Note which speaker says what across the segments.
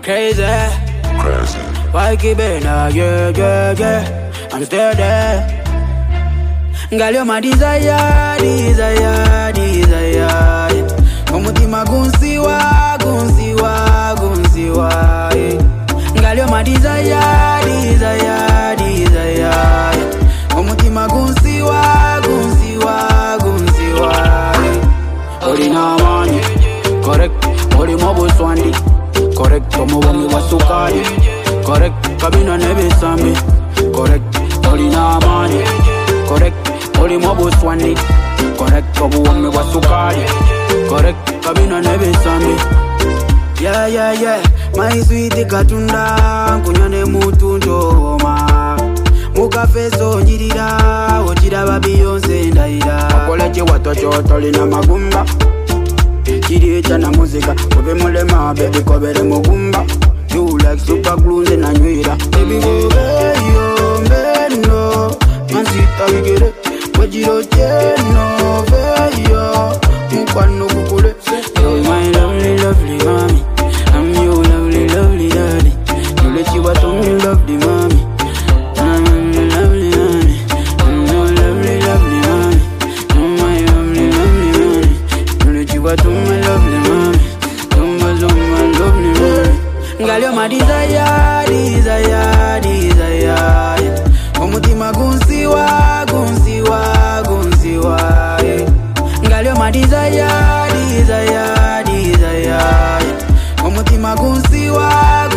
Speaker 1: crazy. Why keep it now? Yeah. I'm still there. Girl, you're my desire. Umutima gunsiwa. Girl, you're my desire. Umutima gunsiwa. Ori na mani, correct. Ori mobo swandi, correct. Tomo wami wasukari, correct. Kabina nebe sami, correct. Ori na mani, correct. Ori mobo swandi, correct. Tomo wami wasukari, correct. Kabina nebe sami. Yeah. My sweetie katunda, kunyane mutu njoma. Muka feso njirira, ochira ba Beyonce ndaira. Akoleche watocho tolina magumba. Chiri chana muzika, kobe mulema, baby kobere mugumba. You like super glue na nywira. Baby go yo, meno. Mansita wigere, wajiro cheno, veyo. Mukwano kukule. You're my lovely mommy. I'm your lovely daddy. You let you what on me lovely mommy. Girl, you're my desire. Umutima gunsiwa. Girl, you're my desire. Umutima gunsiwa.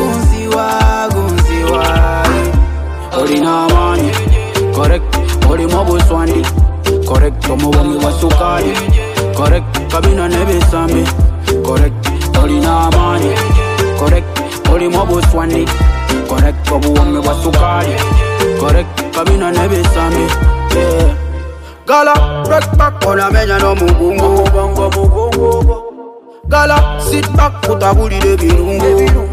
Speaker 1: Ori na mani, correct. Ori mobo swandi, correct. Tomo wami wasukari, correct. Kabina nebe sami, correct. Ori na mani, correct. Ori mobo swandi, correct. Tomo wami wasukari, correct. Kabina nebe sami, yeah. Gala, break back, ona menya no mugungo. Gala, sit back, puta booty de birungo.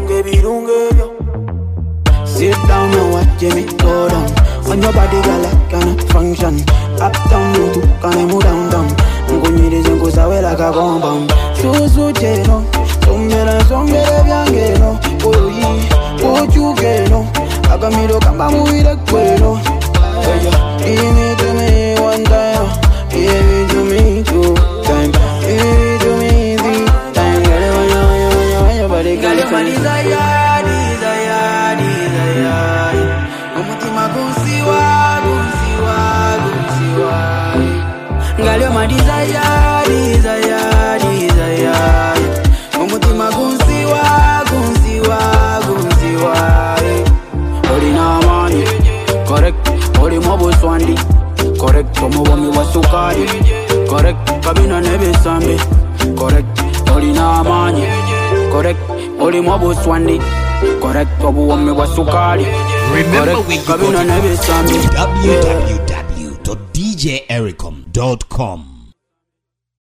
Speaker 1: Sit down and watch me go down. On your body, girl, I cannot function. Up down, you too, can I move down? Ngonyiri zengo sawe like a compound. So cheno, sombere biangeno. Oyu geno. Agamiro kamba muire kweno. Give it to me one time, give it to me two time, give it to me three time. Girl, your body, girl, you're my desire. Umutima gunsiwa. Girl, you're my desire. Umutima gunsiwa. Ori na mani, correct. Ori mobo swandi, correct. Tomo wami wasukari, correct. Kabina nebe sami, correct. Ori na mani, correct. Ori mobo swandi, correct. Tomo wami wasukari.
Speaker 2: Remember when you go to www.djericom.com